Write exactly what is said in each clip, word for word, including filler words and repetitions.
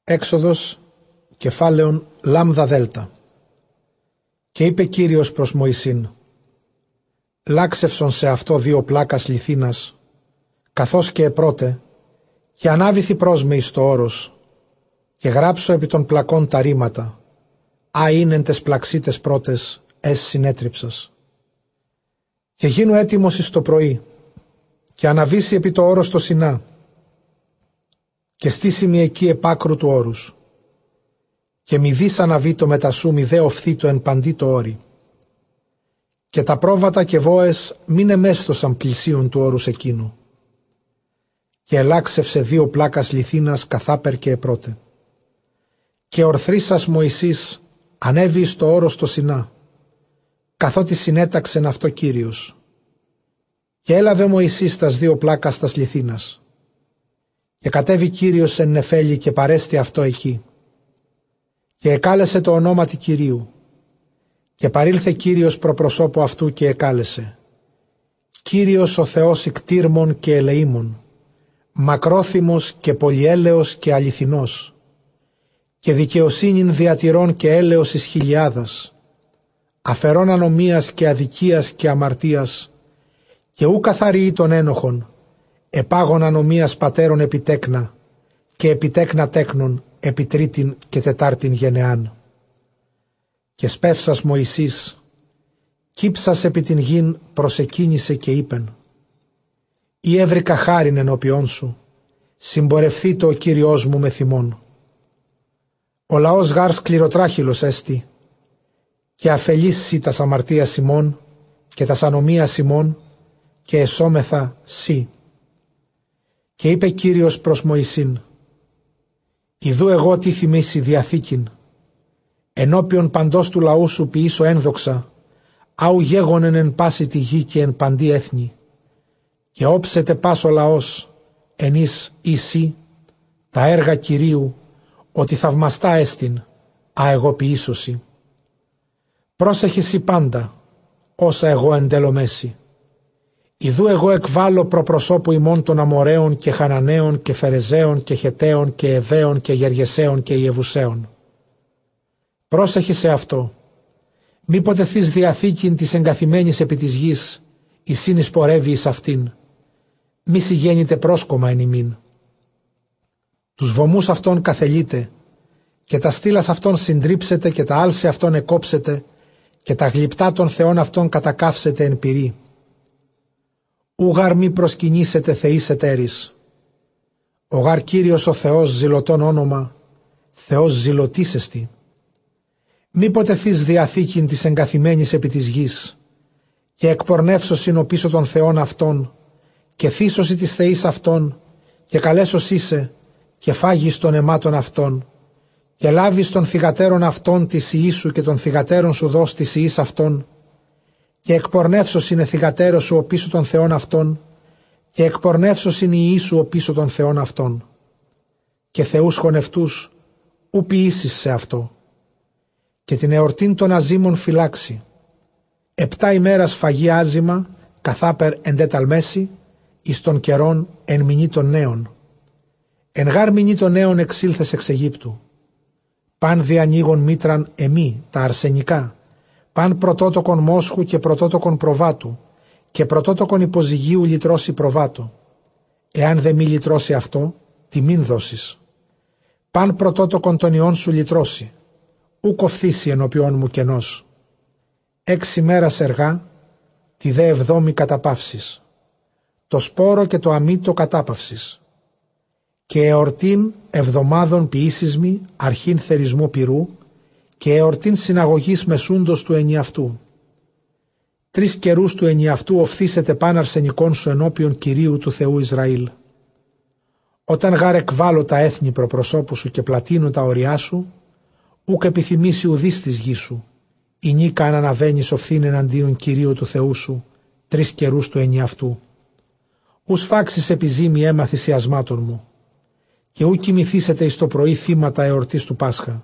Έξοδος, κεφάλαιον λάμδα δέλτα. Και είπε Κύριος προς Μωυσήν, λάξευσον σε αυτό δύο πλάκας λιθίνας, καθώς και επρώτε, και ανάβηθη προς με εις το όρος, και γράψω επί των πλακών τα ρήματα, α είναι τες πλαξίτες πρώτες, εσ συνέτριψας. Και γίνω έτοιμος εις το πρωί, και αναβήσει επί το όρος το Σινά, και στήσιμη εκεί επάκρου του όρους. Και μη δεις αναβεί το μετασού μη δε οφθεί το εν παντί το όρι. Και τα πρόβατα και βόες μην εμέστοσαν πλησίον του όρους εκείνου. Και ελάξευσε δύο πλάκας λιθίνας καθάπερ και επρώτε. Και ορθρίσας Μωυσής ανέβη εις το όρος το Σινά, καθότι συνέταξεν αυτό Κύριος. Και έλαβε Μωυσής τας δύο πλάκας τας λιθίνας. Και κατέβη Κύριος εν νεφέλη και παρέστη αυτό εκεί. Και εκάλεσε το ονόματι Κυρίου. Και παρήλθε Κύριος προπροσώπου αυτού και εκάλεσε. Κύριος ο Θεός ικτήρμων και ελεήμων, μακρόθυμος και πολυέλεος και αληθινός, και δικαιοσύνην διατηρών και έλεος εις χιλιάδας, αφαιρών ανομίας και αδικίας και αμαρτίας, και ου καθαριεί των ένοχων, επάγων ανομίας πατέρων επιτέκνα, και επιτέκνα τέκνων επί τρίτην και τετάρτην γενεάν. Και σπεύσας Μωυσής, κύψας επί την γην προσεκίνησε και είπεν, «Ή έβρικα χάριν ενώπιόν σου, συμπορευθεί το ο Κύριός μου με θυμόν. Ο λαός γάρ σκληροτράχυλος έστι, και αφελήσει τας αμαρτίας ημών και τας ανομίας ημών, και εσώμεθα σύ». Και είπε Κύριος προς Μωυσήν, «Ιδού εγώ τίθιμαι εις η διαθήκην, ενώπιον παντός του λαού σου ποιήσω ένδοξα, άου γέγονεν εν πάση τη γη και εν παντή έθνη, και όψετε πας ο λαός, εν εις εσύ, τα έργα Κυρίου, ότι θαυμαστά έστιν, α εγώ ποιήσωσι. Πρόσεχε σοι πάντα, όσα εγώ εντέλωμέσι. Ιδού εγώ εκβάλλω προπροσώπου ημών των Αμοραίων και Χαναναίων και Φερεζαίων και Χεταίων και Εβαίων και Γεργεσαίων και Ιεβουσαίων. Πρόσεχε σε αυτό, μήποτε θείς διαθήκην της εγκαθημένης επί της γης, η σύνης πορεύει εις αυτήν, μη συγγέννητε πρόσκομα εν ημίν. Τους βωμούς αυτών καθελείτε, και τα στήλας αυτών συντρίψετε και τα άλση αυτών εκόψετε, και τα γλυπτά των θεών αυτών κατακαύσετε εν πυρί. Ου γαρ μη προσκυνήσετε θεείς εταίρης. Ο γαρ Κύριος ο Θεός ζηλωτών όνομα, Θεός ζηλωτής εστι. Μήποτε θείς διαθήκην της εγκαθημένης επί της γης, και εκπορνεύσωσιν ο πίσω των θεών αυτών, και θύσωση της θεής αυτών, και καλέσος είσαι, και φάγεις των αιμάτων αυτών, και λάβεις των θυγατέρων αυτών της ιής σου και των θυγατέρων σου δώσ' της ιής αυτών, και εκπορνεύσος είναι θυγατέρος σου ο πίσω των θεών αυτών, και εκπορνεύσος είναι η ιή σου ο πίσω των θεών αυτών. Και θεούς χωνευτούς ου ποιήσεις σε αυτό. Και την εορτήν των αζήμων φυλάξει. Επτά ημέρας φαγή άζημα, καθάπερ εντέταλμέση, εις των καιρών εν μηνύ των νέων. Εν γάρ μηνύ των νέων εξήλθες εξ Αιγύπτου. Παν διανοίγων μήτραν εμεί, τα αρσενικά, παν πρωτότοκον μόσχου και πρωτότοκον προβάτου, και πρωτότοκον υποζυγίου λυτρώσει προβάτου. Εάν δε μη λυτρώσει αυτό, τιμήν δώσεις. Παν πρωτότοκον των ιών σου λυτρώσει, ου κοφθήσει ενώπιόν μου κενός. Έξι μέρας εργά, τη δε εβδόμη καταπαύσεις. Το σπόρο και το αμύτο κατάπαυσης. Και εορτήν εβδομάδων ποιήσισμη, αρχήν θερισμού πυρού, και εορτήν συναγωγής μεσούντος του ενιαυτού. Τρεις καιρούς του ενιαυτού οφθήσετε παν αρσενικών σου ενώπιον Κυρίου του Θεού Ισραήλ. Όταν γάρ εκβάλλω τα έθνη προπροσώπου σου και πλατείνω τα ωριά σου, ούκ επιθυμήσει ουδείς της γης σου, η νίκα αν αναβαίνεις οφθήν εναντίον Κυρίου του Θεού σου, τρεις καιρούς του ενιαυτού. Ου σφάξεις επιζήμη αίμα θυσιασμάτων μου, και ου κοιμηθήσετε εις το πρωί θύματα εορτής του Πάσχα.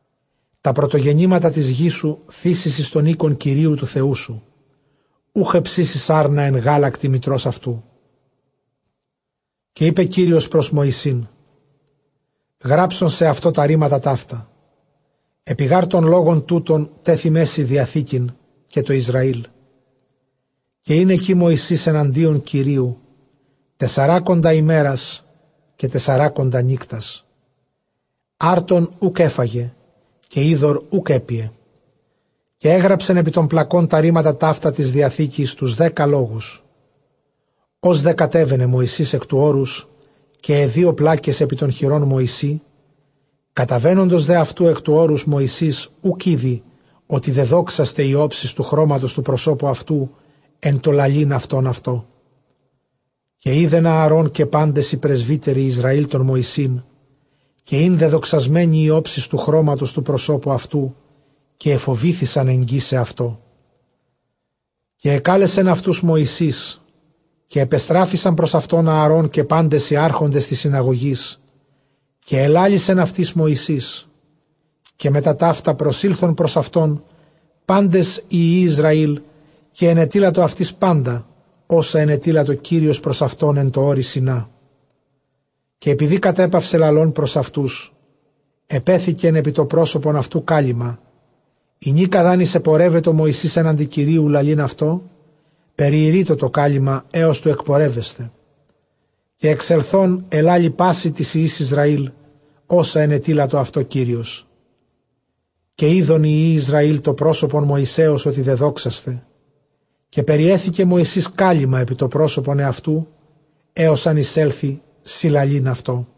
Τα πρωτογεννήματα της γης σου θύσεις εις τον οίκον Κυρίου του Θεού σου, ούχ εψήσεις άρνα εν γάλακτη μητρός αυτού. Και είπε Κύριος προς Μωυσήν, γράψον σε αυτό τα ρήματα ταύτα. Επιγάρ των λόγων τούτων τέθη μέση διαθήκην και το Ισραήλ. Και είναι εκεί Μωυσής εναντίον Κυρίου τεσσαράκοντα ημέρας και τεσσαράκοντα νύκτας. Άρτον ουκ έφαγε και είδωρ ουκ έπιε. Και έγραψεν επί των πλακών τα ρήματα ταύτα της διαθήκης τους δέκα λόγους. Ως δε κατέβαινε Μωυσής εκ του όρους και δύο πλάκες επί των χειρών Μωυσή, καταβαίνοντος δε αυτού εκ του όρους Μωυσής ουκ είδη ότι δε δόξαστε οι όψεις του χρώματος του προσώπου αυτού εν το λαλήν αυτόν αυτό. Και είδεν Ααρών και πάντες οι πρεσβύτεροι Ισραήλ των Μωυσήν, και ειν δε δοξασμένοι οι όψεις του χρώματος του προσώπου αυτού, και εφοβήθησαν εγγύ σε αυτό. Και εκάλεσεν αυτούς Μωυσής, και επεστράφησαν προς αυτόν Ααρών και πάντες οι άρχοντες της συναγωγής, και ελάλησεν αυτής Μωυσής, και μετά ταύτα προσήλθον προς αυτόν πάντες οι Ισραήλ, και ενετήλατο αυτής πάντα, όσα ενετήλατο Κύριος προς αυτόν εν το όρι Σινά. Και επειδή κατέπαυσε λαλών προς αυτούς, επέθηκεν επί το πρόσωπον αυτού κάλυμα, η νίκα δάνεισε πορεύεται ο Μωυσής έναντι Κυρίου λαλήν αυτό, περιηρείτο το κάλυμα έως του εκπορεύεστε. Και εξελθών ελάλη πάση της Ιης Ισραήλ, όσα ενετήλατο αυτό Κύριος. Και είδον η Ιη Ισραήλ το πρόσωπον Μωυσέως ότι δε δόξαστε, και περιέθηκε Μωυσής κάλυμα επί το πρόσωπον εαυτού, έως αν εισέλθει συλλαλήν αυτό.